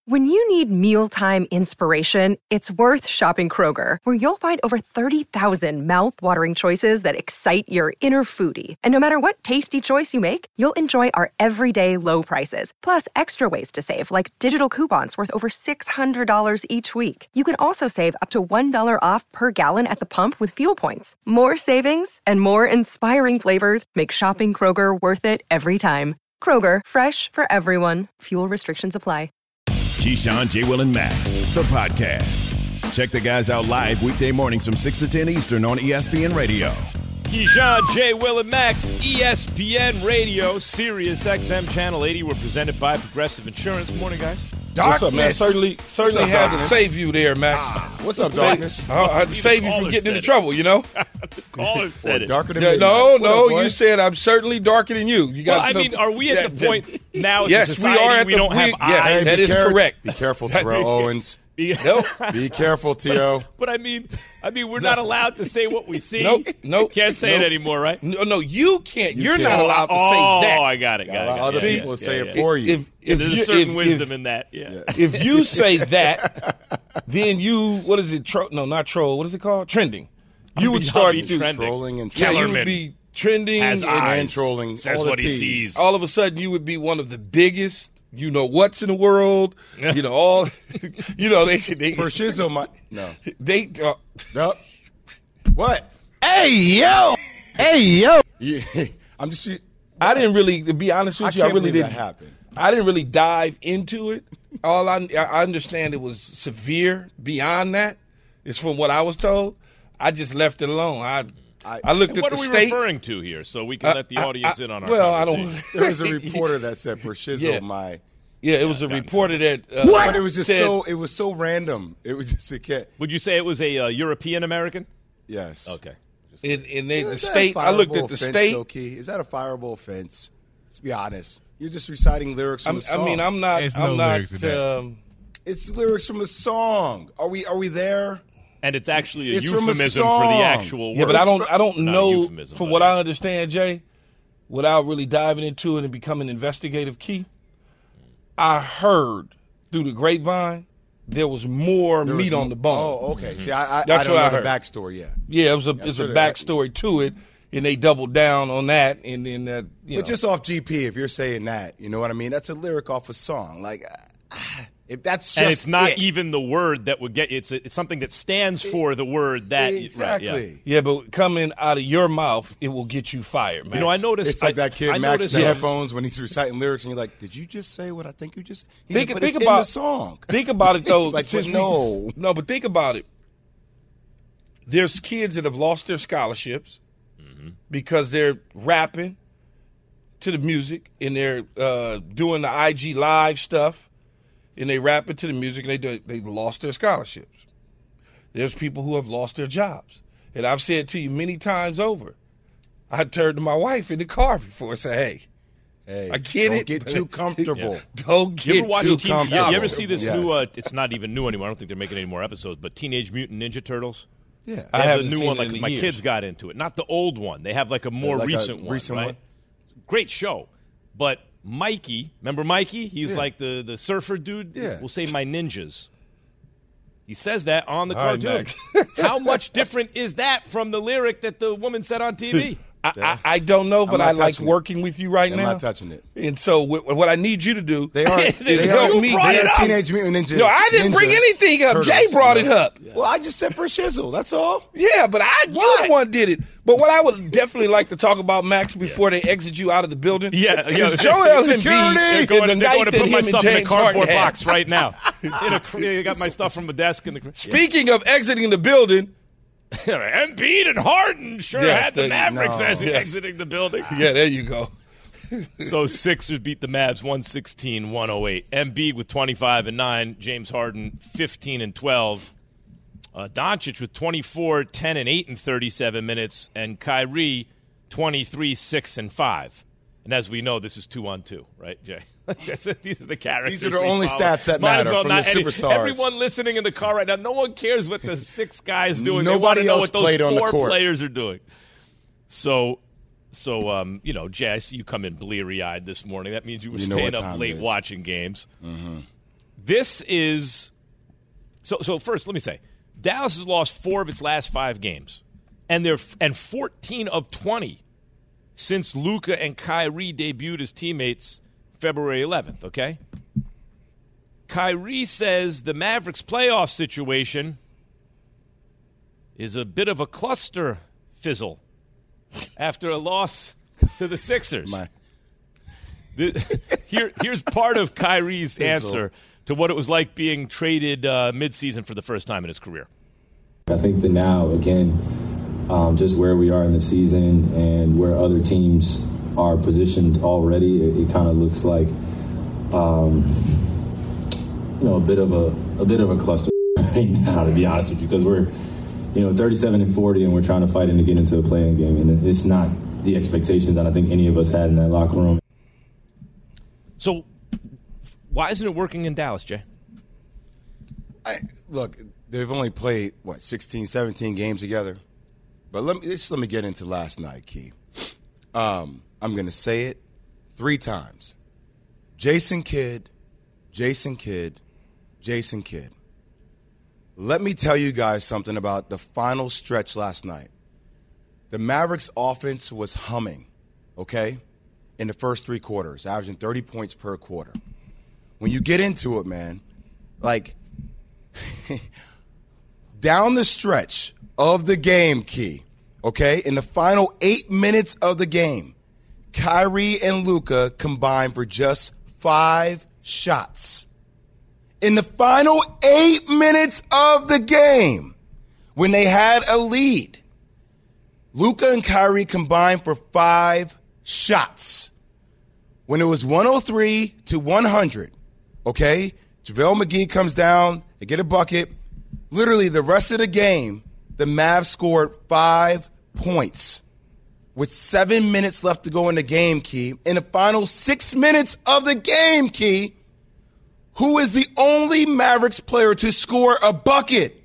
When you need mealtime inspiration, it's worth shopping Kroger, where you'll find over 30,000 mouth-watering choices that excite your inner foodie. And no matter what tasty choice you make, you'll enjoy our everyday low prices, plus extra ways to save, like digital coupons worth over $600 each week. You can also save up to $1 off per gallon at the pump with fuel points. More savings and more inspiring flavors make shopping Kroger worth it every time. Kroger, fresh for everyone. Fuel restrictions apply. Keyshawn, J. Will, and Max, the podcast. Check the guys out live weekday mornings from 6 to 10 Eastern on ESPN Radio. Keyshawn, J. Will, and Max, ESPN Radio, Sirius XM Channel 80. We're presented by Progressive Insurance. Morning, guys. Darkness. What's up, man? Certainly had to save you there, Max. What's up, Darkness? I had to save you from getting into trouble, you know? The caller said it. Darker than me. No, you said I'm certainly darker than you. Are we at the point now as yes, a society we are. We don't have eyes? Yes, that is correct. Be careful, Terrell Owens. Be careful, T.O. But I mean, we're not allowed to say what we see. Nope. Can't say it anymore, right? No, you can't. You're not allowed to say that. Oh, I got it. Other people say it for you. There's a certain wisdom in that. Yeah. If you say that, then you, what is it? Not troll. What is it called? Trending. You would start trolling and you would be trending and trolling. Says all what he sees. All of a sudden, you would be one of the biggest. You know what's in the world. You know all. You know they for Shizzo. They. No. What? Hey yo. Yeah, I'm just. I didn't really, to be honest with you, I really didn't. That happened. I didn't really dive into it. All I understand it was severe. Beyond that, is from what I was told. I just left it alone. I looked at what the are we state. referring to here, so we can let the audience in on our Well, conversation? There was a reporter that said for Shizzo, Yeah, it was a reporter that. But it was just it was so random. It was just a kid. Would you say it was a European American? Yes. Okay. In the state, I looked at the state. Okay, is that a fireable offense? Let's be honest. You're just reciting lyrics from a song. I mean, I'm not. It's lyrics from a song. Are we there? And it's actually a euphemism for the actual word. Yeah, but I don't know. From what I understand, Jay, without really diving into it and becoming investigative key, I heard through the grapevine there was more meat on the bone. Oh, okay. See, I That's don't what know I heard. The backstory yet. Yeah, it was a backstory to it, and they doubled down on that, and then that. But just off GP, if you're saying that, you know what I mean? That's a lyric off a song. Like, if that's just and it's not even the word that would get it's something that stands for the word that exactly. Right, yeah, but coming out of your mouth, it will get you fired, man. You know, I noticed it's like that kid Max in headphones when he's reciting lyrics, and you're like, "Did you just say what I think you just?" Think about in the song. Think about it though. Like, but think about it. There's kids that have lost their scholarships because they're rapping to the music and they're doing the IG live stuff. And they rap it to the music, and they lost their scholarships. There's people who have lost their jobs. And I've said to you many times over, I turned to my wife in the car before and said, hey, I get don't it. Get too comfortable. Yeah. Don't get too comfortable. You ever see this new, it's not even new anymore. I don't think they're making any more episodes, but Teenage Mutant Ninja Turtles? Yeah. I have haven't the new seen one, it like in my years. kids got into it. Not the old one. They have like a more recent one, right? Great show. But Mikey, remember Mikey? He's like the surfer dude. Yeah. We'll say my ninjas. He says that on the All cartoon. right, How much different is that from the lyric that the woman said on TV? I don't know, but I like working with you right now. I'm not touching it. And so what I need you to do They are Teenage Mutant Ninja. No, I didn't bring anything up. Turtles, Jay brought it up. Well, I just said for Shizzle. That's all. Yeah, but you the one did it. But what I would definitely like to talk about, Max, before they exit you out of the building. Yeah. Is Joel Embiid. They're going to put my stuff in a cardboard Harden box right now. You got my stuff from the desk in the. Speaking of exiting the building. Embiid and Harden had the Mavericks exiting the building. Yeah, there you go. So Sixers beat the Mavs 116-108. Embiid with 25 and 9. James Harden 15 and 12. Doncic with 24, 10 and 8 in 37 minutes, and Kyrie 23, 6 and 5. And as we know, this is 2-on-2, right, Jay? These are the characters. These are the only stats that matter from the superstars. Everyone listening in the car right now, no one cares what the six guys doing. Nobody they want else to know what played those on the four court. players are doing. So Jay, I see you come in bleary-eyed this morning. That means you were staying up late watching games. Mm-hmm. This is so. First, let me say, Dallas has lost 4 of its last 5 games, and 14 of 20 since Luka and Kyrie debuted as teammates February 11th. Okay. Kyrie says the Mavericks' playoff situation is a bit of a cluster fizzle after a loss to the Sixers. Here's part of Kyrie's answer to what it was like being traded midseason for the first time in his career. I think that now, again, just where we are in the season and where other teams are positioned already, it kind of looks like a bit of a cluster right now, to be honest with you, because we're 37-40 and we're trying to fight to get into the play-in game, and it's not the expectations that I think any of us had in that locker room. So why isn't it working in Dallas, Jay? Look, they've only played 16, 17 games together, but let me get into last night, Key. I'm going to say it 3 times. Jason Kidd. Let me tell you guys something about the final stretch last night. The Mavericks offense was humming, okay, in the first 3 quarters, averaging 30 points per quarter. When you get into it, man, like down the stretch of the game, Key, okay, in the final 8 minutes of the game, Kyrie and Luka combined for just 5 shots. In the final 8 minutes of the game, when they had a lead, Luka and Kyrie combined for 5 shots. When it was 103-100, okay, JaVale McGee comes down, they get a bucket. Literally the rest of the game, the Mavs scored 5 points with 7 minutes left to go in the game, Key. In the final 6 minutes of the game, Key, who is the only Mavericks player to score a bucket?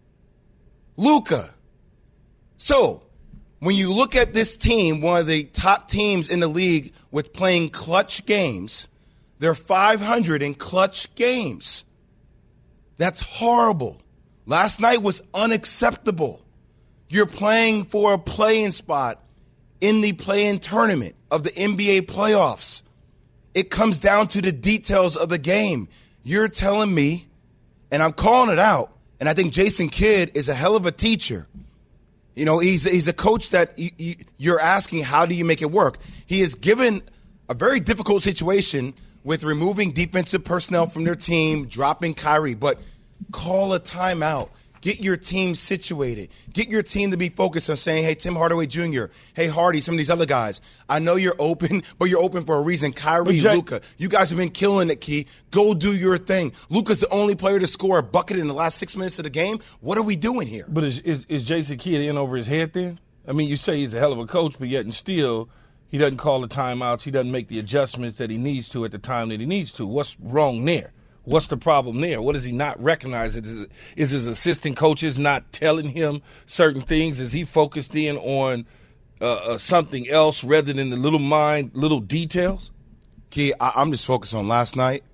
Luka. So, when you look at this team, one of the top teams in the league with playing clutch games, they're 500 in clutch games. That's horrible. Last night was unacceptable. You're playing for a play-in spot in the play-in tournament of the NBA playoffs. It comes down to the details of the game. You're telling me, and I'm calling it out, and I think Jason Kidd is a hell of a teacher. He's a coach that you're asking, how do you make it work? He is given a very difficult situation with removing defensive personnel from their team, dropping Kyrie, but call a timeout. Get your team situated. Get your team to be focused on saying, hey, Tim Hardaway Jr., hey, Hardy, some of these other guys. I know you're open, but you're open for a reason. Kyrie, Luka, you guys have been killing it, Key. Go do your thing. Luka's the only player to score a bucket in the last 6 minutes of the game. What are we doing here? But is Jason Kidd in over his head then? I mean, you say he's a hell of a coach, but yet and still he doesn't call the timeouts. He doesn't make the adjustments that he needs to at the time that he needs to. What's wrong there? What's the problem there? What does he not recognize? Is his assistant coaches not telling him certain things? Is he focused in on something else rather than the little details? Key, I'm just focused on last night.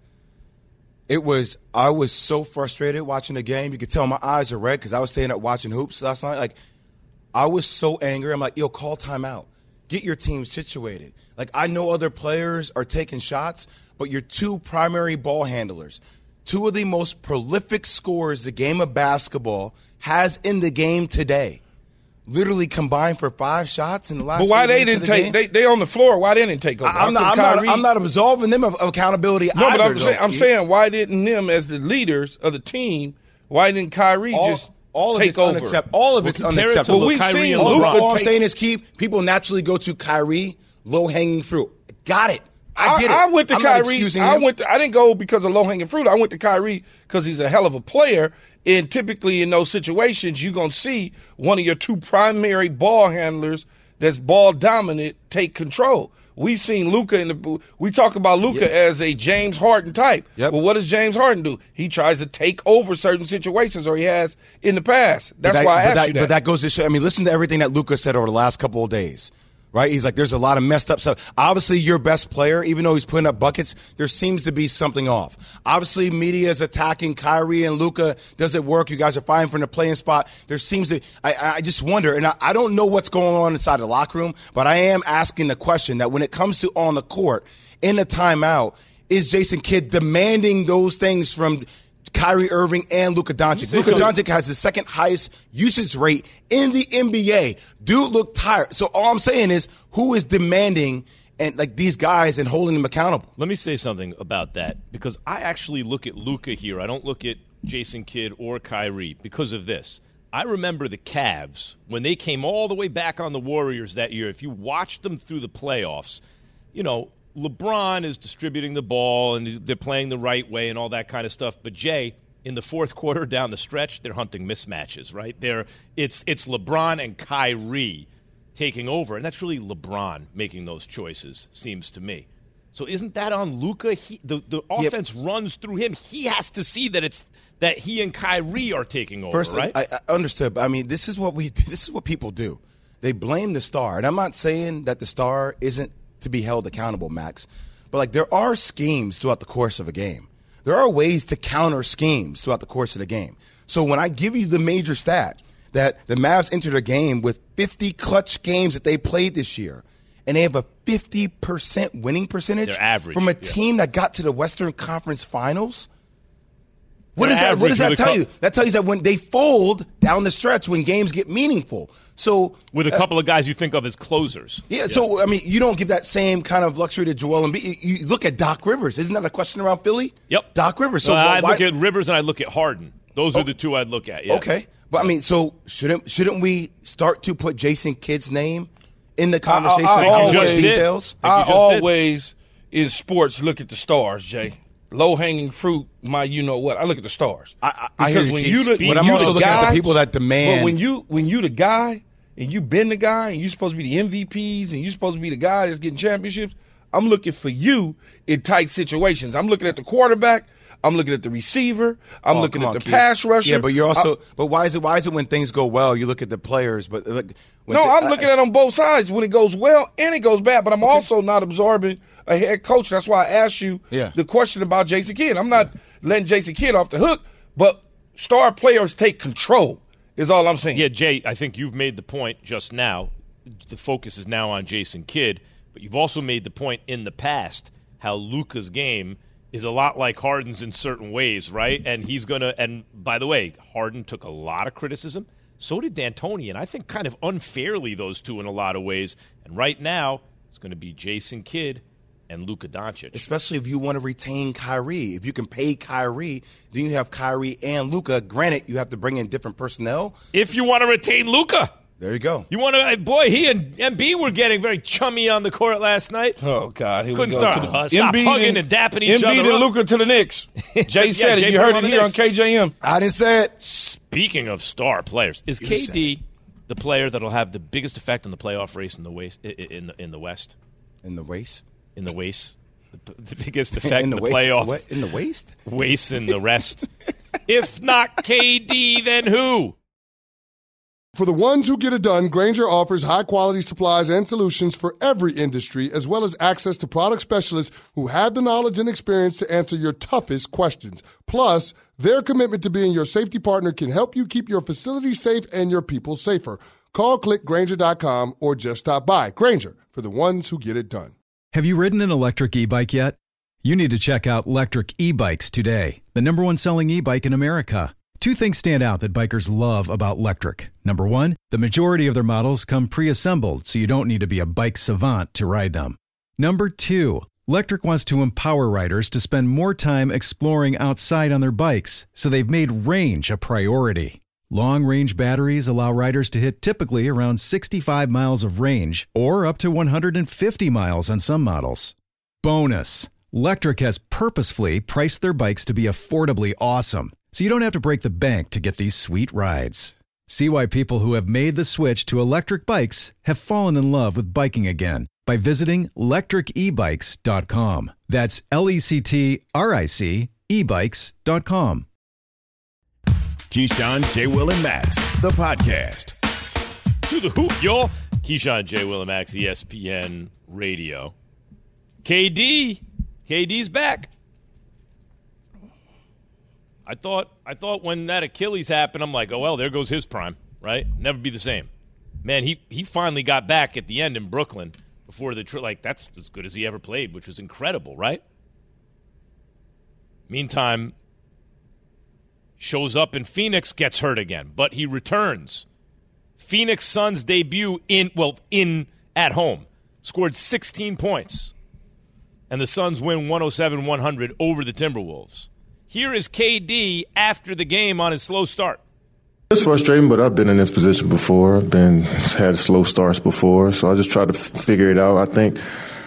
I was so frustrated watching the game. You could tell my eyes are red because I was staying up watching hoops last night. Like, I was so angry. I'm like, yo, call timeout. Get your team situated. Like, I know other players are taking shots, but your 2 primary ball handlers, 2 of the most prolific scorers the game of basketball has in the game today, literally combined for 5 shots in the last. But why they didn't take? They on the floor. Why they didn't take over? I'm not absolving them of accountability. No, either, but I'm saying why didn't them as the leaders of the team? Why didn't Kyrie just? All of it's unacceptable. All of it's unacceptable. We've seen all I'm saying is, people naturally go to Kyrie, low-hanging fruit. Got it. I get it. I went to I'm Kyrie. I didn't go because of low-hanging fruit. I went to Kyrie because he's a hell of a player. And typically in those situations, you're going to see one of your 2 primary ball handlers that's ball dominant take control. We've seen Luka we talk about Luka as a James Harden type. Yep. Well, what does James Harden do? He tries to take over certain situations, or he has in the past. That's why I asked you that. But that goes to show. I mean, listen to everything that Luka said over the last couple of days. right? He's like, there's a lot of messed up stuff. Obviously, your best player, even though he's putting up buckets, there seems to be something off. Obviously, media is attacking Kyrie and Luka. Does it work? You guys are fighting for the playing spot. There seems to – I just wonder, and I don't know what's going on inside the locker room, but I am asking the question that when it comes to on the court, in the timeout, is Jason Kidd demanding those things from – Kyrie Irving and Luka Doncic. Luka Doncic has the second highest usage rate in the NBA. Dude looked tired. So all I'm saying is, who is demanding and like these guys and holding them accountable? Let me say something about that, because I actually look at Luka here. I don't look at Jason Kidd or Kyrie because of this. I remember the Cavs when they came all the way back on the Warriors that year. If you watched them through the playoffs, you know, LeBron is distributing the ball and they're playing the right way and all that kind of stuff. But, Jay, in the fourth quarter down the stretch, they're hunting mismatches, right? It's LeBron and Kyrie taking over, and that's really LeBron making those choices, seems to me. So isn't that on Luka? The offense runs through him. He has to see that he and Kyrie are taking over, First, right? I understood. But I mean, this is what people do. They blame the star. And I'm not saying that the star isn't to be held accountable, Max. But, like, there are schemes throughout the course of a game. There are ways to counter schemes throughout the course of the game. So when I give you the major stat that the Mavs entered a game with 50 clutch games that they played this year, and they have a 50% winning percentage from a team that got to the Western Conference Finals, what does that tell you? That tells you that when they fold down the stretch, when games get meaningful. So with a couple of guys you think of as closers. Yeah, so, I mean, you don't give that same kind of luxury to Joel Embiid. You look at Doc Rivers. Isn't that a question around Philly? Yep. Doc Rivers. So I look at Rivers and I look at Harden. Those are the two I'd look at, yeah. Okay. But, I mean, so shouldn't we start to put Jason Kidd's name in the conversation? I always, in sports, look at the stars, Jay. Low-hanging fruit, you-know-what. I look at the stars. I hear you. But I'm also looking at the people that demand. But when you the guy, and you been the guy, and you're supposed to be the MVPs, and you're supposed to be the guy that's getting championships, I'm looking for you in tight situations. I'm looking at the quarterback. I'm looking at the receiver. I'm looking at the pass rusher. Yeah, but you're also. But why is it when things go well, you look at the players? But I'm looking at on both sides when it goes well and it goes bad. But I'm also not absorbing a head coach. That's why I asked you the question about Jason Kidd. I'm not letting Jason Kidd off the hook, but star players take control. Is all I'm saying. Yeah, Jay, I think you've made the point just now. The focus is now on Jason Kidd, but you've also made the point in the past how Luka's game is a lot like Harden's in certain ways, right? And he's going to – and by the way, Harden took a lot of criticism. So did D'Antoni, and I think kind of unfairly those two in a lot of ways. And right now it's going to be Jason Kidd and Luka Doncic. Especially if you want to retain Kyrie. If you can pay Kyrie, then you have Kyrie and Luka. Granted, you have to bring in different personnel. If you want to retain Luka. There you go. You want to, boy, he and Embiid were getting very chummy on the court last night. Oh, God. Couldn't stop hugging and dapping each other. Embiid and Luka to the Knicks. Jay said it. You heard it here on KJM. I didn't say it. Speaking of star players, is KD the player that will have the biggest effect on the playoff race in the West? In the West? In the race? In the waist. The biggest effect in the playoff. What? In the waist? Waist and the rest. If not KD, then who? For the ones who get it done, Grainger offers high-quality supplies and solutions for every industry, as well as access to product specialists who have the knowledge and experience to answer your toughest questions. Plus, their commitment to being your safety partner can help you keep your facility safe and your people safer. Call, click Grainger.com, or just stop by. Grainger, for the ones who get it done. Have you ridden an electric e-bike yet? You need to check out Lectric E-Bikes today, the #1 selling e-bike in America. Two things stand out that bikers love about Lectric. Number one, the majority of their models come pre-assembled, so you don't need to be a bike savant to ride them. Number two, Lectric wants to empower riders to spend more time exploring outside on their bikes, so they've made range a priority. Long-range batteries allow riders to hit typically around 65 miles of range, or up to 150 miles on some models. Bonus, Lectric has purposefully priced their bikes to be affordably awesome, so you don't have to break the bank to get these sweet rides. See why people who have made the switch to electric bikes have fallen in love with biking again by visiting lectricebikes.com. That's LECTRIC ebikes.com. Keyshawn, J. Will, and Max, the podcast. To the hoop, y'all. Keyshawn, J. Will, and Max, ESPN Radio. KD's back. I thought when that Achilles happened, I'm like, oh, well, there goes his prime, right? Never be the same. Man, he finally got back at the end in Brooklyn before the trip. That's as good as he ever played, which was incredible, right? Meantime, shows up in Phoenix, gets hurt again, but he returns. Phoenix Suns debut at home, scored 16 points, and the Suns win 107-100 over the Timberwolves. Here is KD after the game on his slow start. It's frustrating, but I've been in this position before. I've had slow starts before, so I just try to figure it out. I think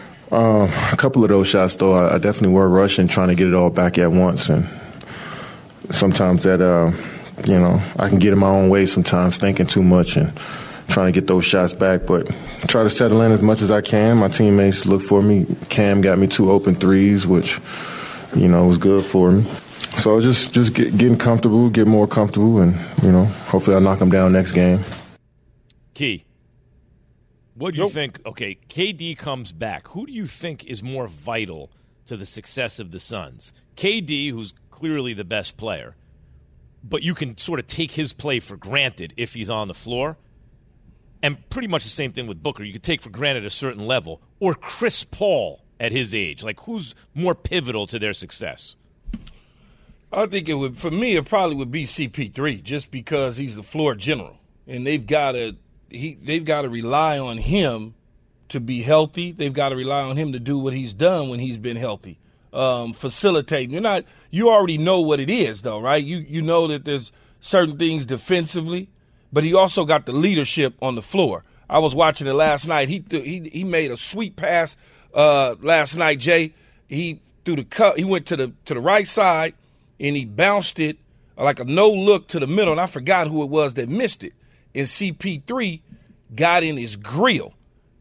a couple of those shots, though, I definitely were rushing, trying to get it all back at once, and sometimes that I can get in my own way sometimes, thinking too much and trying to get those shots back, but try to settle in as much as I can. My teammates look for me. Cam got me 2 open threes, which, was good for me. So just getting comfortable, get more comfortable, and, hopefully I'll knock them down next game. Key, what do you think? Okay, KD comes back. Who do you think is more vital to the success of the Suns? KD, who's clearly the best player, but you can sort of take his play for granted if he's on the floor. And pretty much the same thing with Booker. You could take for granted a certain level. Or Chris Paul at his age. Like, who's more pivotal to their success? I think it probably would be CP3, just because he's the floor general. And they've got to rely on him to be healthy. They've got to rely on him to do what he's done when he's been healthy. Facilitating. You already know what it is, though, right? You know that there's certain things defensively, but he also got the leadership on the floor. I was watching it last night. He made a sweet pass last night, Jay. He threw the cut. He went to the right side and he bounced it like a no look to the middle, and I forgot who it was that missed it. And CP3 got in his grill,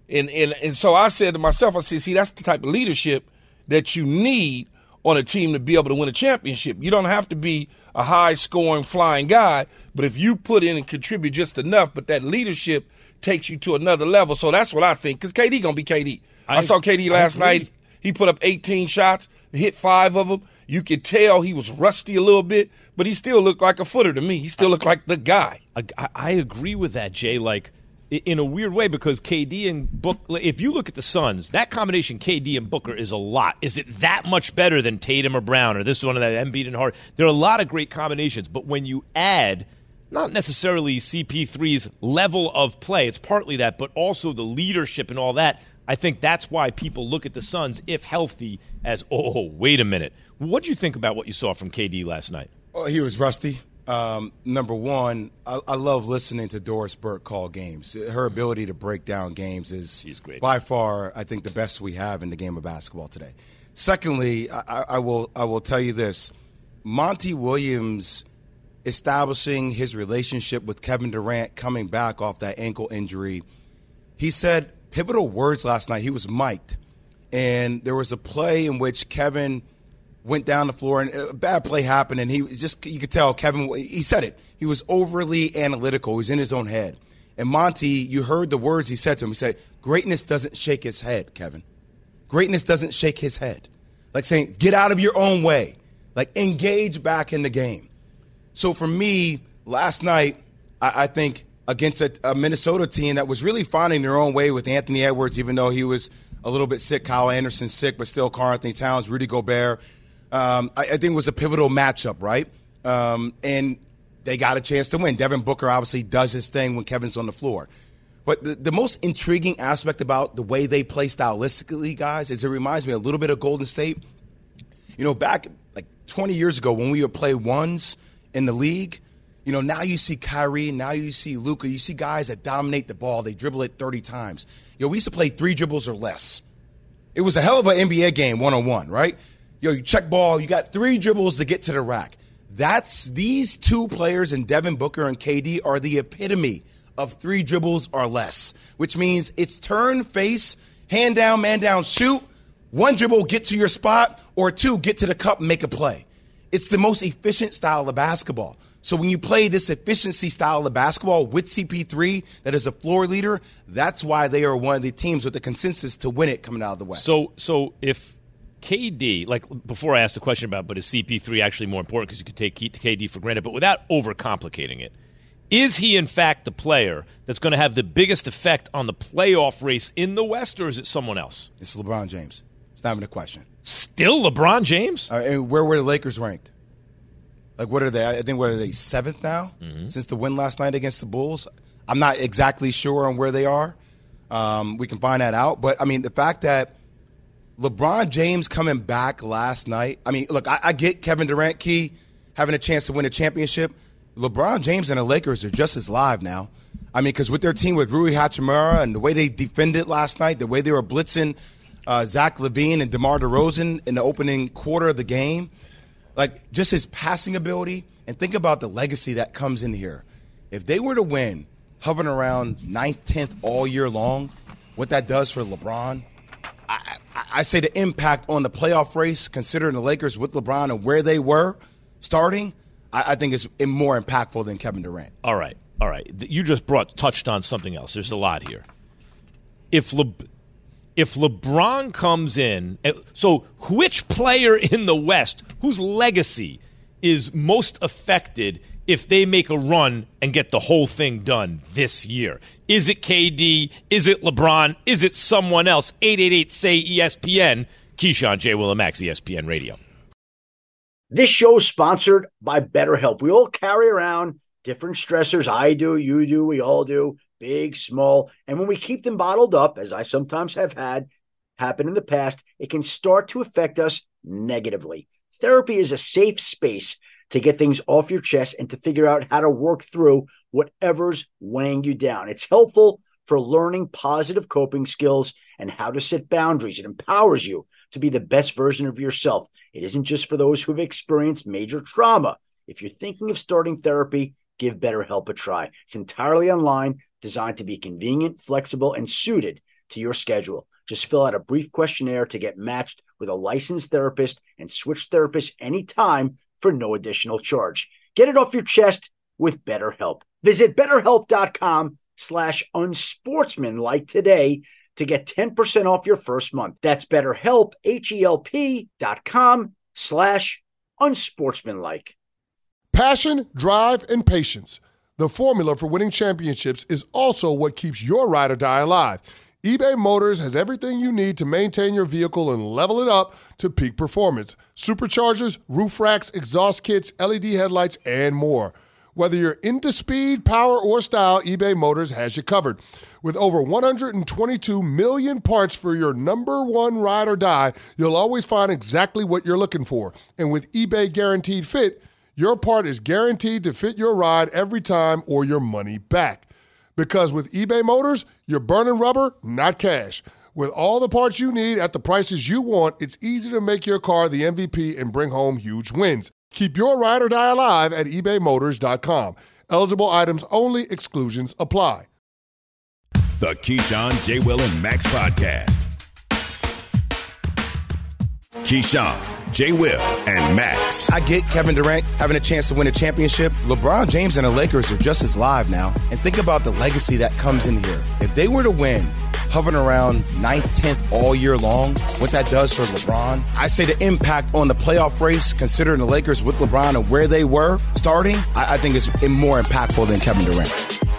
and so I said to myself, I said, see, that's the type of leadership that you need on a team to be able to win a championship. You don't have to be a high-scoring, flying guy, but if you put in and contribute just enough, but that leadership takes you to another level. So that's what I think, because KD going to be KD. I saw KD last night. He put up 18 shots, hit 5 of them. You could tell he was rusty a little bit, but he still looked like a footer to me. He still looked like the guy. I agree with that, Jay. Like, in a weird way, because KD and Booker, if you look at the Suns, that combination KD and Booker is a lot. Is it that much better than Tatum or Brown or this one of that Embiid and Harden? There are a lot of great combinations, but when you add not necessarily CP3's level of play, it's partly that, but also the leadership and all that, I think that's why people look at the Suns, if healthy, as, oh, wait a minute. What did you think about what you saw from KD last night? Oh, he was rusty. Number one, I love listening to Doris Burke call games. Her ability to break down games is by far, I think, the best we have in the game of basketball today. Secondly, I will tell you this. Monty Williams establishing his relationship with Kevin Durant coming back off that ankle injury, he said pivotal words last night. He was mic'd, and there was a play in which Kevin went down the floor, and a bad play happened, and you could tell Kevin, he said it. He was overly analytical. He was in his own head. And Monty, you heard the words he said to him. He said, greatness doesn't shake his head, Kevin. Greatness doesn't shake his head. Like saying, get out of your own way. Like, engage back in the game. So for me, last night, I think against a Minnesota team that was really finding their own way with Anthony Edwards, even though he was a little bit sick, Kyle Anderson sick, but still Karl-Anthony Towns, Rudy Gobert, I think it was a pivotal matchup, right? And they got a chance to win. Devin Booker obviously does his thing when Kevin's on the floor. But the most intriguing aspect about the way they play stylistically, guys, is it reminds me a little bit of Golden State. You know, back like 20 years ago when we would play ones in the league, you know, now you see Kyrie, now you see Luka, you see guys that dominate the ball. They dribble it 30 times. You know, we used to play 3 dribbles or less. It was a hell of an NBA game, one-on-one, right? Yo, you check ball, you got 3 dribbles to get to the rack. These two players in Devin Booker and KD are the epitome of 3 dribbles or less, which means it's turn, face, hand down, man down, shoot. 1 dribble, get to your spot, or 2, get to the cup and make a play. It's the most efficient style of basketball. So when you play this efficiency style of basketball with CP3 that is a floor leader, that's why they are one of the teams with the consensus to win it coming out of the West. So if KD, like before I asked the question about, but is CP3 actually more important because you could take KD for granted, but without overcomplicating it, is he in fact the player that's going to have the biggest effect on the playoff race in the West, or is it someone else? It's LeBron James. It's not even a question. Still LeBron James? And where were the Lakers ranked? Like, what are they? I think, what are they, 7th now since the win last night against the Bulls? I'm not exactly sure on where they are. We can find that out. But, I mean, the fact that LeBron James coming back last night, I mean, look, I get Kevin Durant, Key, having a chance to win a championship. LeBron James and the Lakers are just as live now. I mean, because with their team with Rui Hachimura and the way they defended last night, the way they were blitzing Zach LaVine and DeMar DeRozan in the opening quarter of the game, like just his passing ability, and think about the legacy that comes in here. If they were to win, hovering around 9th, 10th all year long, what that does for LeBron, I say the impact on the playoff race, considering the Lakers with LeBron and where they were starting, I think is more impactful than Kevin Durant. All right. You just touched on something else. There's a lot here. If LeBron comes in, so which player in the West whose legacy is most affected if they make a run and get the whole thing done this year? Is it KD? Is it LeBron? Is it someone else? 888-SAY-ESPN. Keyshawn, J. Will and Max, ESPN Radio. This show is sponsored by BetterHelp. We all carry around different stressors. I do, you do, we all do, big, small. And when we keep them bottled up, as I sometimes have had happen in the past, it can start to affect us negatively. Therapy is a safe space to get things off your chest and to figure out how to work through whatever's weighing you down. It's helpful for learning positive coping skills and how to set boundaries. It empowers you to be the best version of yourself. It isn't just for those who have experienced major trauma. If you're thinking of starting therapy, give BetterHelp a try. It's entirely online, designed to be convenient, flexible, and suited to your schedule. Just fill out a brief questionnaire to get matched with a licensed therapist and switch therapists anytime for no additional charge. Get it off your chest with BetterHelp. Visit BetterHelp.com/unsportsmanlike today to get 10% off your first month. That's BetterHelp, HELP.com/unsportsmanlike. Passion, drive, and patience. The formula for winning championships is also what keeps your ride or die alive. eBay Motors has everything you need to maintain your vehicle and level it up to peak performance. Superchargers, roof racks, exhaust kits, LED headlights, and more. Whether you're into speed, power, or style, eBay Motors has you covered. With over 122 million parts for your number one ride or die, you'll always find exactly what you're looking for. And with eBay Guaranteed Fit, your part is guaranteed to fit your ride every time or your money back. Because with eBay Motors, you're burning rubber, not cash. With all the parts you need at the prices you want, it's easy to make your car the MVP and bring home huge wins. Keep your ride or die alive at ebaymotors.com. Eligible items only. Exclusions apply. The Keyshawn, J. Will, and Max Podcast. Keyshawn, J. Will, and Max. I get Kevin Durant having a chance to win a championship. LeBron James and the Lakers are just as live now. And think about the legacy that comes in here. If they were to win, hovering around 9th, 10th all year long, what that does for LeBron, I say the impact on the playoff race, considering the Lakers with LeBron and where they were starting, I think is more impactful than Kevin Durant.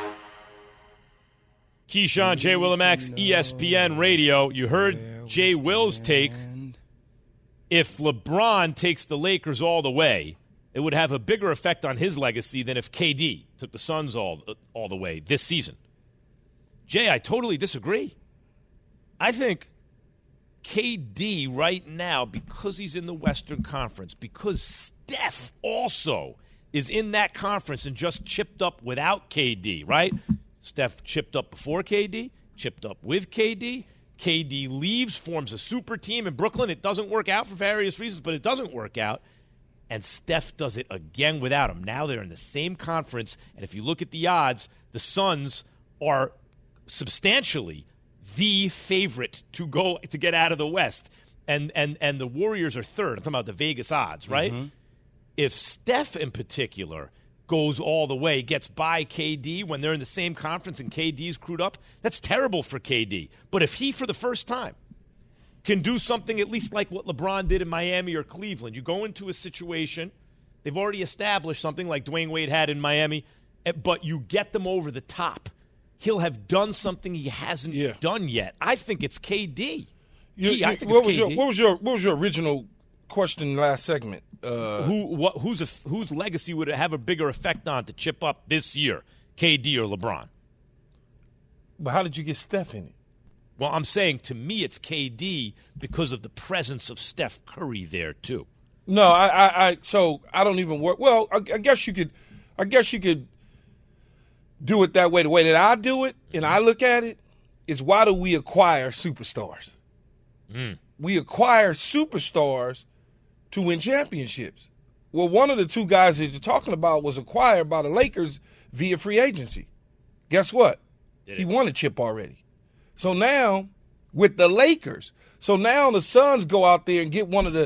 Keyshawn, J. Will and Max, ESPN Radio. You heard J. Will's take. If LeBron takes the Lakers all the way, it would have a bigger effect on his legacy than if KD took the Suns all the way this season. Jay, I totally disagree. I think KD right now, because he's in the Western Conference, because Steph also is in that conference and just chipped up without KD, right? Steph chipped up before KD, chipped up with KD. KD leaves, forms a super team in Brooklyn. It doesn't work out for various reasons, but it doesn't work out. And Steph does it again without him. Now they're in the same conference, and if you look at the odds, the Suns are substantially the favorite to get out of the West. And the Warriors are third. I'm talking about the Vegas odds, right? Mm-hmm. if Steph in particular goes all the way, gets by KD when they're in the same conference and KD's crewed up, that's terrible for KD. But if he, for the first time, can do something at least like what LeBron did in Miami or Cleveland, you go into a situation, they've already established something like Dwayne Wade had in Miami, but you get them over the top. He'll have done something he hasn't done yet. I think it's KD. I think it's KD. What was your original question last segment? Whose legacy would it have a bigger effect on to chip up this year, KD or LeBron? But how did you get Steph in it? Well, I'm saying to me it's KD because of the presence of Steph Curry there too. No, so I don't even work. Well, I guess you could do it that way. The way that I do it and I look at it is, why do we acquire superstars? We acquire superstars to win championships. Well, one of the two guys that you're talking about was acquired by the Lakers via free agency. Guess what? He won a chip already. So now, with the Lakers, the Suns go out there and get one of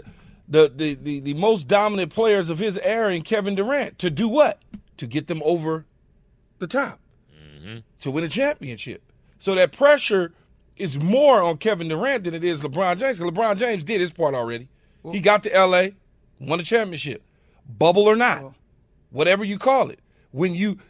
the most dominant players of his era in Kevin Durant to do what? To get them over the top, to win a championship. So that pressure is more on Kevin Durant than it is LeBron James. LeBron James did his part already. He got to L.A., won a championship. Bubble or not, whatever you call it. When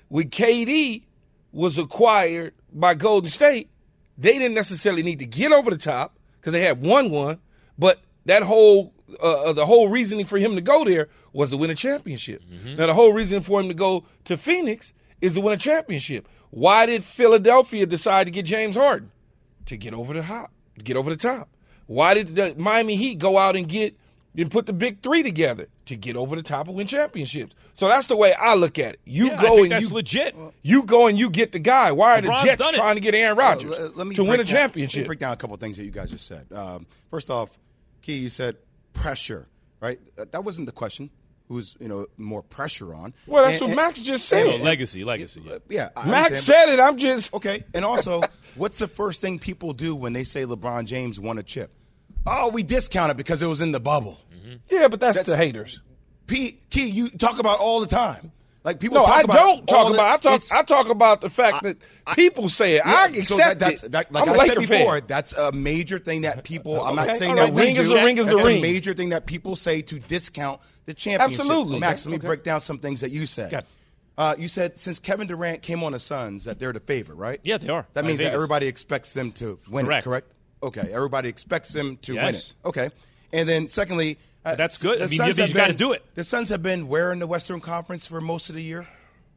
KD was acquired by Golden State, they didn't necessarily need to get over the top because they had won, but that whole the whole reasoning for him to go there was to win a championship. Now, the whole reason for him to go to Phoenix is to win a championship. Why did Philadelphia decide to get James Harden? To get over the top. Why did the Miami Heat go out and put the big three together? To get over the top and win championships. So that's the way I look at it. I think that's legit. You go and you get the guy. Why are the Jets trying to get Aaron Rodgers to win a championship? Let me break down a couple of things that you guys just said. First off, Key, you said pressure, right? That wasn't the question. Who's more pressure on? Well, that's what Max just said. Legacy. Yeah, Max said it. I'm just okay. And also, what's the first thing people do when they say LeBron James won a chip? Oh, we discount it because it was in the bubble. Yeah, but that's the haters. Key, you talk about all the time. Like people. No, talk I about don't talk about. I talk about the fact that people say it. Yeah, I accept it. Like I said before, that's a major thing that people. I'm not saying that ring is a ring is a ring. It's a major thing that people say to discount the championship. Absolutely, Max. Let me break down some things that you said. You said since Kevin Durant came on the Suns that they're the favorite, right? Yeah, they are. That means that everybody expects them to win it, correct? Okay, everybody expects them to win it. Okay, and then secondly. That's good. I mean, you got to do it. The Suns have been where in the Western Conference for most of the year?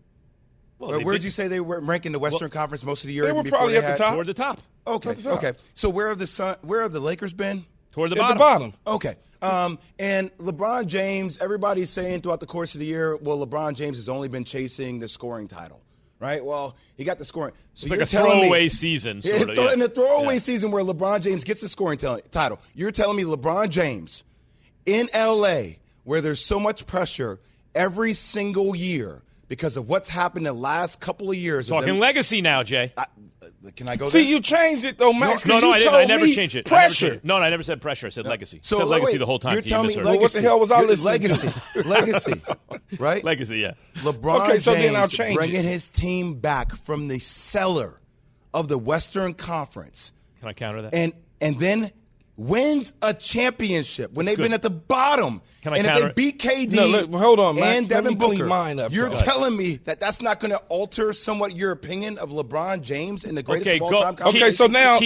Well, where did you say they were ranking the Western Conference most of the year? They were probably at the top. Toward the top. Okay. So where have the Lakers been? Toward the bottom. At the bottom. Okay. And LeBron James, everybody's saying throughout the course of the year, well, LeBron James has only been chasing the scoring title. Right? Well, he got the scoring. So it's like a throwaway season. Sort of, in a throwaway season where LeBron James gets the scoring title, you're telling me LeBron James in L.A., where there's so much pressure every single year because of what's happened the last couple of years. Talking legacy now, Jay. Can I go there? See, you changed it, though, Max. No, I didn't. I never changed it. Pressure. I never said pressure. I said legacy. So I said legacy the whole time. You're telling me legacy. Well, what the hell was I listening to? Legacy, right? Legacy, yeah. LeBron James bringing his team back from the cellar of the Western Conference. Can I counter that? And then wins a championship when they've been at the bottom. Can I and counter if they beat KD hold on, Max, and Devin Booker, you're Go telling me that that's not going to alter somewhat your opinion of LeBron James in the greatest of all time conversation? Okay, so now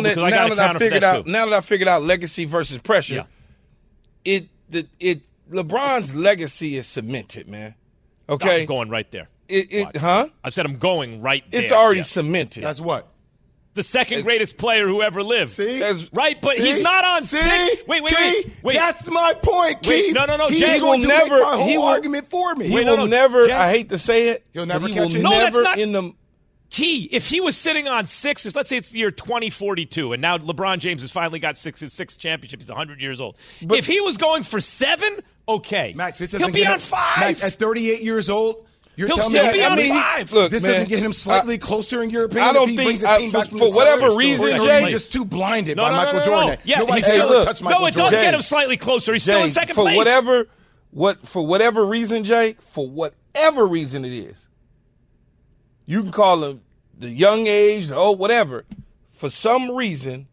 that I figured out legacy versus pressure, LeBron's legacy is cemented, man. Okay, I'm going right there. I said I'm going right there. It's already cemented. That's what? The second greatest player who ever lived. See? Right, but he's not on six. Wait. That's my point, Keith. No, Jay will never. He will argument for me. He will never. I hate to say it. He'll never catch it. No, that's not Key. If he was sitting on sixes, let's say it's the year 2042, and now LeBron James has finally got his sixth championship. He's 100 years old. But if he was going for 7, okay, Max, he'll be on 5. Max, at 38 years old. He'll still be on 5. Look, this doesn't get him slightly closer in your opinion. I don't if he think brings a team back from for the whatever cellar, reason, or Jay, are you just too blinded by Michael No. Jordan. Yeah, Nobody's ever touched Michael Jordan. No, it does get him slightly closer. He's still in second place. for whatever reason, Jay, for whatever reason it is, you can call him the young age, whatever. For some reason,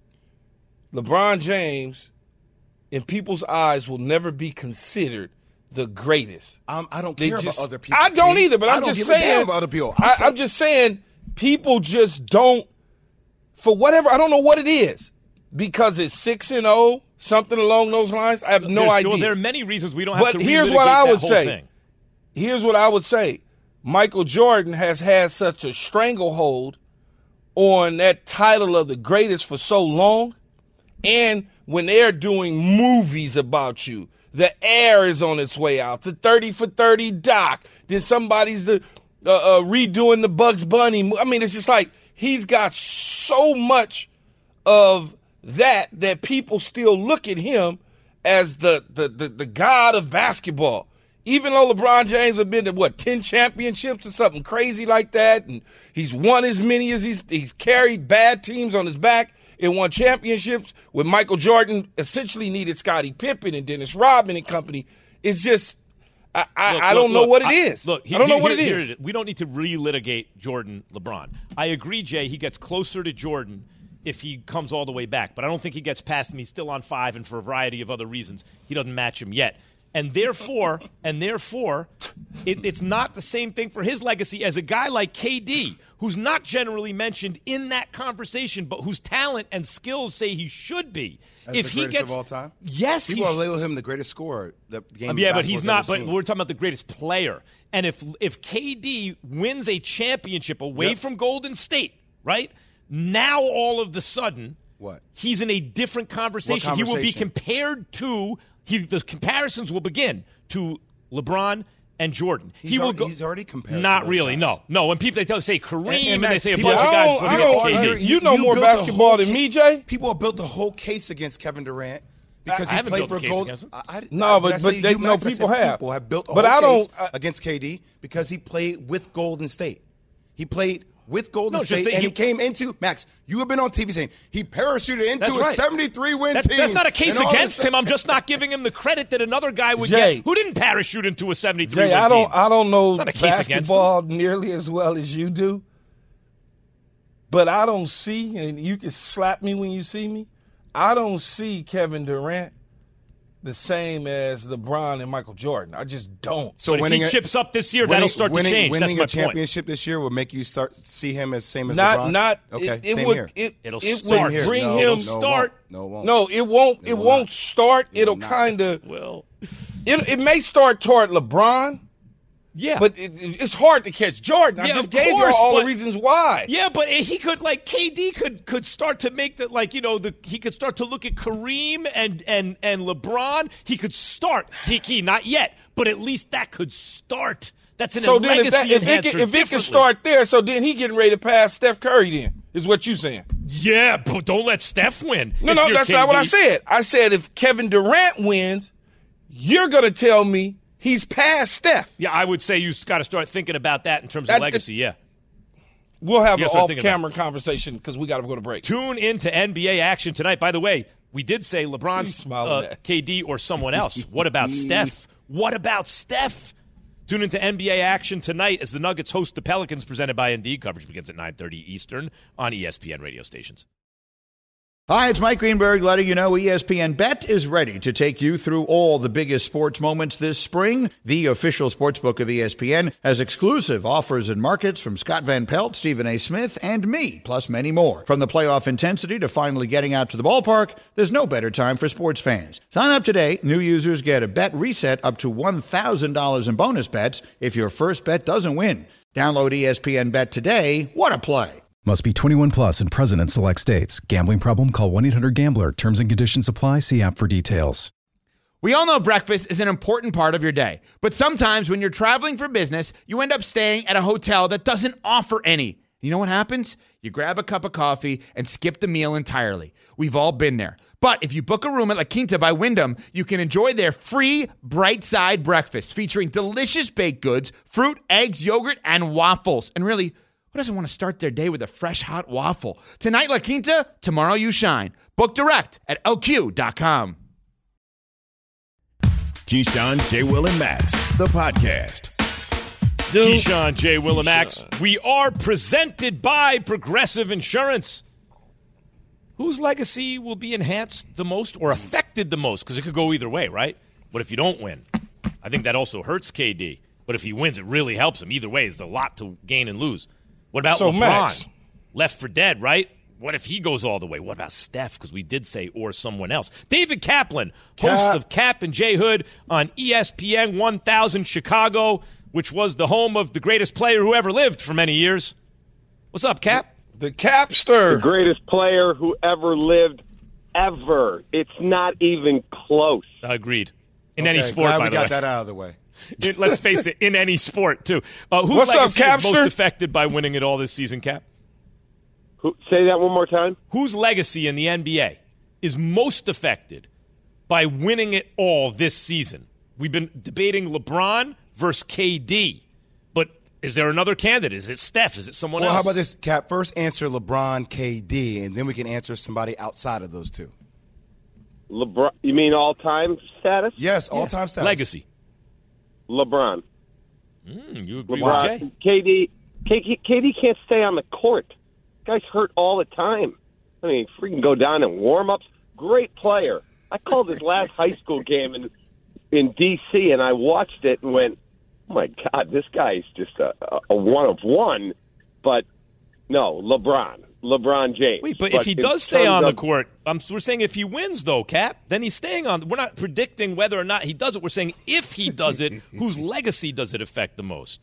LeBron James, in people's eyes, will never be considered the greatest. I don't care about other people. I don't either, but I'm just saying. I don't give a damn about other people. I'm just saying people just don't, for whatever, I don't know what it is. Because it's 6-0, something along those lines. I have no idea. Well, there are many reasons we don't have to relitigate here's what I would that whole say. thing. Here's what I would say. Michael Jordan has had such a stranglehold on that title of the greatest for so long. And when they're doing movies about you, the Air is on its way out, the 30 for 30 doc, then somebody's redoing the Bugs Bunny. I mean, it's just like he's got so much of that people still look at him as the god of basketball. Even though LeBron James has been to, 10 championships or something crazy like that, and he's won as many as he's carried bad teams on his back and won championships, when Michael Jordan essentially needed Scottie Pippen and Dennis Rodman and company. It's just, I don't know what it is. I don't know what it is. We don't need to relitigate Jordan, LeBron. I agree, Jay, he gets closer to Jordan if he comes all the way back, but I don't think he gets past him. He's still on 5, and for a variety of other reasons, he doesn't match him yet. And therefore, it's not the same thing for his legacy as a guy like KD, who's not generally mentioned in that conversation, but whose talent and skills say he should be. As the greatest of all time? Yes. People label him the greatest scorer. The game but he's not. But we're talking about the greatest player. And if KD wins a championship away from Golden State, right, now all of the sudden, he's in a different conversation. He will be compared to – the comparisons will begin to LeBron and Jordan. He's already compared. Not to really. guys. No. When people say Kareem and they say a people, bunch of guys, you know more basketball than me, Jay. People have built a whole case against Kevin Durant because he played for Golden. People have built a whole case against KD because he played with Golden State. He played with Golden State, and he came into – Max, you have been on TV saying he parachuted into a 73-win team. That's not a case against him. I'm just not giving him the credit that another guy would get who didn't parachute into a 73-win team. I don't know basketball nearly as well as you do, but I don't see – and you can slap me when you see me – I don't see Kevin Durant the same as LeBron and Michael Jordan. I just don't. So if he chips up this year, that'll start to change. Winning That's my a championship this year will make you see him as same as LeBron? It'll start. Bring him start. No, it won't. It won't start. It'll kind of. Well, it may start toward LeBron. Yeah, but it's hard to catch Jordan. I just gave you all the reasons why. Yeah, but he could, like, KD could start to make that, like, he could start to look at Kareem and LeBron. He could start. He not yet, but at least that could start. That's a legacy enhancer. If it can start there, so then he getting ready to pass Steph Curry. Then is what you saying? Yeah, but don't let Steph win. No, that's not what I said. I said if Kevin Durant wins, you're gonna tell me he's past Steph. Yeah, I would say you got to start thinking about that in terms of legacy, yeah. We'll have an off-camera conversation because we got to go to break. Tune into NBA action tonight. By the way, we did say LeBron's KD or someone else. What about Steph? Tune into NBA action tonight as the Nuggets host the Pelicans, presented by Indeed. Coverage begins at 9:30 Eastern on ESPN radio stations. Hi, it's Mike Greenberg letting you know ESPN Bet is ready to take you through all the biggest sports moments this spring. The official sportsbook of ESPN has exclusive offers and markets from Scott Van Pelt, Stephen A. Smith, and me, plus many more. From the playoff intensity to finally getting out to the ballpark, there's no better time for sports fans. Sign up today. New users get a bet reset up to $1,000 in bonus bets if your first bet doesn't win. Download ESPN Bet today. What a play. Must be 21 plus and present in select states. Gambling problem? Call 1-800-GAMBLER. Terms and conditions apply. See app for details. We all know breakfast is an important part of your day. But sometimes when you're traveling for business, you end up staying at a hotel that doesn't offer any. You know what happens? You grab a cup of coffee and skip the meal entirely. We've all been there. But if you book a room at La Quinta by Wyndham, you can enjoy their free Bright Side breakfast featuring delicious baked goods, fruit, eggs, yogurt, and waffles. And really, who doesn't want to start their day with a fresh, hot waffle? Tonight, La Quinta, tomorrow you shine. Book direct at LQ.com. Keyshawn, J. Will, and Max, the podcast. Keyshawn, J. Will, and Max. We are presented by Progressive Insurance. Whose legacy will be enhanced the most or affected the most? Because it could go either way, right? What if you don't win? I think that also hurts KD. But if he wins, it really helps him. Either way, it's a lot to gain and lose. What about LeBron? Max. Left for dead, right? What if he goes all the way? What about Steph? Because we did say or someone else. David Kaplan, host of Cap and J. Hood on ESPN 1000 Chicago, which was the home of the greatest player who ever lived for many years. What's up, Cap? The Capster. The greatest player who ever lived, ever. It's not even close. Agreed. In any sport, by the way. We got that out of the way. Let's face it, in any sport, too. Whose What's legacy up, is most affected by winning it all this season, Cap? Say that one more time. Whose legacy in the NBA is most affected by winning it all this season? We've been debating LeBron versus KD, but is there another candidate? Is it Steph? Is it someone else? Well, how about this, Cap? First answer LeBron, KD, and then we can answer somebody outside of those two. LeBron, you mean all-time status? Yes, all-time status. Legacy. LeBron. You agree LeBron. with Jay? KD can't stay on the court. Guy's hurt all the time. I mean, freaking go down in warm-ups. Great player. I called his last high school game in D.C., and I watched it and went, oh, my God, this guy's just a one of one. But, no, LeBron James. Wait, but if he does stay on the court, we're saying if he wins, though, Cap, then he's staying on. We're not predicting whether or not he does it. We're saying if he does it, whose legacy does it affect the most?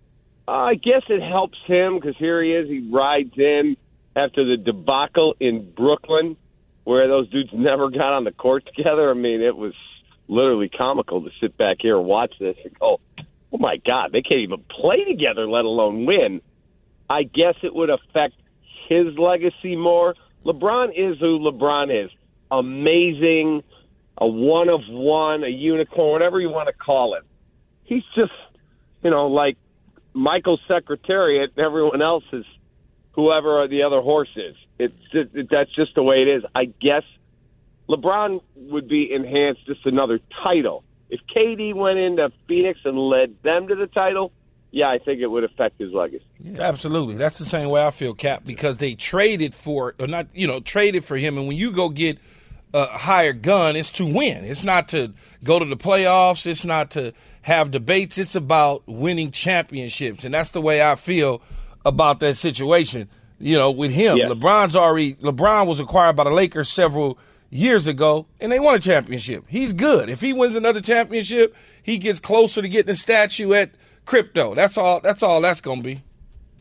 I guess it helps him because here he is. He rides in after the debacle in Brooklyn where those dudes never got on the court together. I mean, it was literally comical to sit back here and watch this and go, oh, my God, they can't even play together, let alone win. I guess it would affect his legacy more. LeBron is who LeBron is. Amazing, a one of one, a unicorn, whatever you want to call it. He's just, like Michael's Secretariat and everyone else is whoever the other horse is. That's just the way it is. I guess LeBron would be enhanced just another title. If KD went into Phoenix and led them to the title, yeah, I think it would affect his legacy. Yeah. Absolutely. That's the same way I feel, Cap, because they traded for him. And when you go get a higher gun, it's to win. It's not to go to the playoffs. It's not to have debates. It's about winning championships. And that's the way I feel about that situation, with him. Yeah. LeBron was acquired by the Lakers several years ago, and they won a championship. He's good. If he wins another championship, he gets closer to getting a statue at crypto. That's all that's going to be.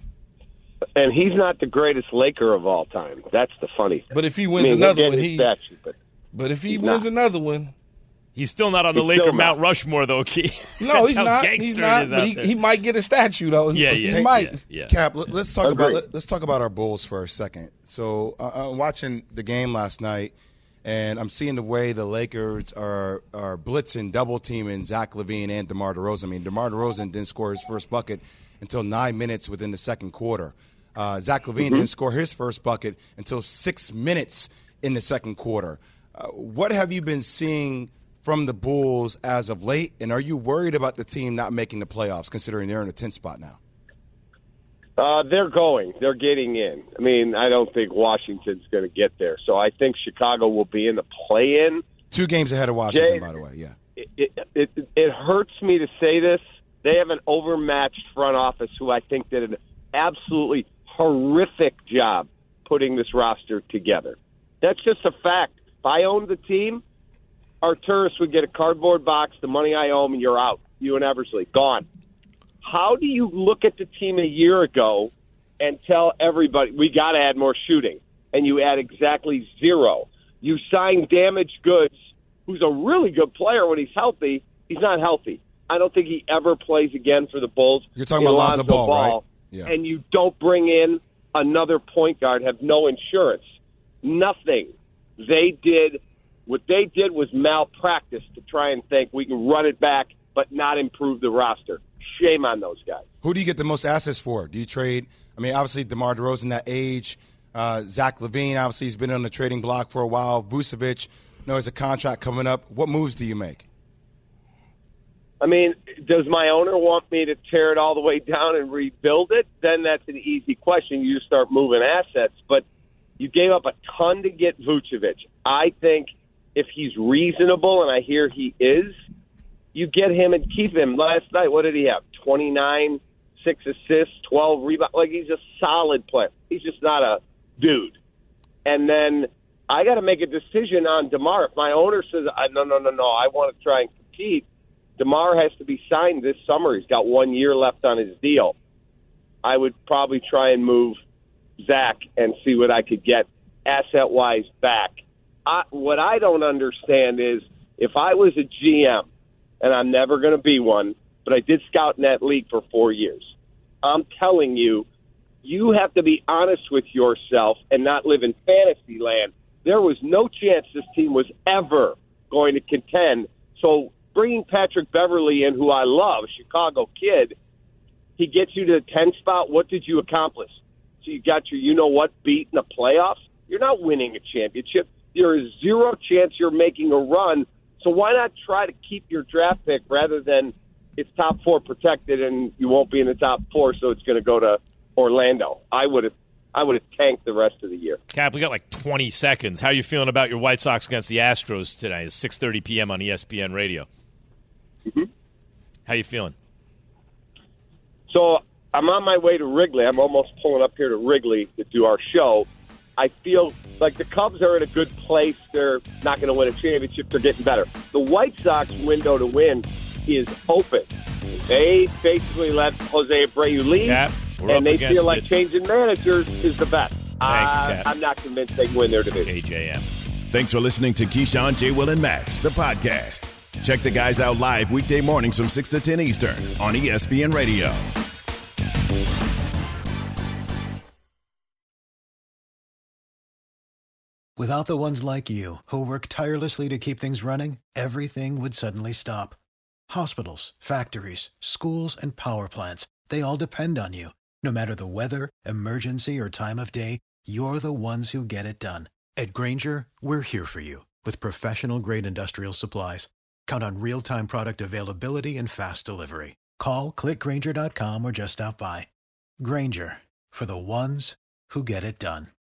And he's not the greatest Laker of all time. That's the funny thing. But if he wins another one, but if he wins another one, he's still not on the Laker Mount Rushmore, though, Key. No, he's not. He's not. But he might get a statue, though. Yeah. He might. Yeah. Cap, let's talk about our Bulls for a second. So I'm watching the game last night, and I'm seeing the way the Lakers are blitzing, double teaming Zach LaVine and DeMar DeRozan. I mean, DeMar DeRozan didn't score his first bucket until 9 minutes within the second quarter. Zach LaVine didn't score his first bucket until 6 minutes in the second quarter. What have you been seeing from the Bulls as of late, and are you worried about the team not making the playoffs, considering they're in a 10th spot now? They're getting in. I mean, I don't think Washington's going to get there. So I think Chicago will be in the play-in. 2 games ahead of Washington, by the way, yeah. It hurts me to say this. They have an overmatched front office who I think did an absolutely horrific job putting this roster together. That's just a fact. If I owned the team, Arturis would get a cardboard box, the money I owe him, and you're out. You and Eversley, gone. How do you look at the team a year ago and tell everybody, we got to add more shooting, and you add exactly 0? You sign damaged goods, who's a really good player when he's healthy. He's not healthy. I don't think he ever plays again for the Bulls. You're talking about Lonzo Ball, right? Yeah. And you don't bring in another point guard, have no insurance. Nothing. What they did was malpractice to try and think we can run it back but not improve the roster. Shame on those guys. Who do you get the most assets for? Do you trade? I mean, obviously, DeMar DeRozan, that age. Zach LaVine, obviously, he's been on the trading block for a while. Vucevic, there's a contract coming up. What moves do you make? I mean, does my owner want me to tear it all the way down and rebuild it? Then that's an easy question. You just start moving assets. But you gave up a ton to get Vucevic. I think if he's reasonable, and I hear he is, you get him and keep him. Last night, what did he have? 29, 6 assists, 12 rebounds. Like, he's a solid player. He's just not a dude. And then I got to make a decision on DeMar. If my owner says, no, I want to try and compete, DeMar has to be signed this summer. He's got 1 year left on his deal. I would probably try and move Zach and see what I could get asset-wise back. What I don't understand is if I was a GM, and I'm never going to be one, but I did scout in that league for 4 years. I'm telling you, you have to be honest with yourself and not live in fantasy land. There was no chance this team was ever going to contend. So bringing Patrick Beverley in, who I love, Chicago kid, he gets you to the 10 spot. What did you accomplish? So you got your you-know-what beat in the playoffs? You're not winning a championship. There is zero chance you're making a run. So why not try to keep your draft pick rather than it's top 4 protected and you won't be in the top 4, so it's going to go to Orlando? I would have tanked the rest of the year. Cap, we got like 20 seconds. How are you feeling about your White Sox against the Astros today? It's 6:30 p.m. on ESPN Radio. Mm-hmm. How you feeling? So I'm on my way to Wrigley. I'm almost pulling up here to Wrigley to do our show. I feel like the Cubs are in a good place. They're not going to win a championship. They're getting better. The White Sox window to win is open. They basically let Jose Abreu leave, and they feel like changing managers is the best. Thanks, I'm not convinced they can win their division. KJM. Thanks for listening to Keyshawn, J. Will, and Max, the podcast. Check the guys out live weekday mornings from 6 to 10 Eastern on ESPN Radio. Without the ones like you, who work tirelessly to keep things running, everything would suddenly stop. Hospitals, factories, schools, and power plants, they all depend on you. No matter the weather, emergency, or time of day, you're the ones who get it done. At Grainger, we're here for you with professional-grade industrial supplies. Count on real-time product availability and fast delivery. Call, click Grainger.com, or just stop by. Grainger, for the ones who get it done.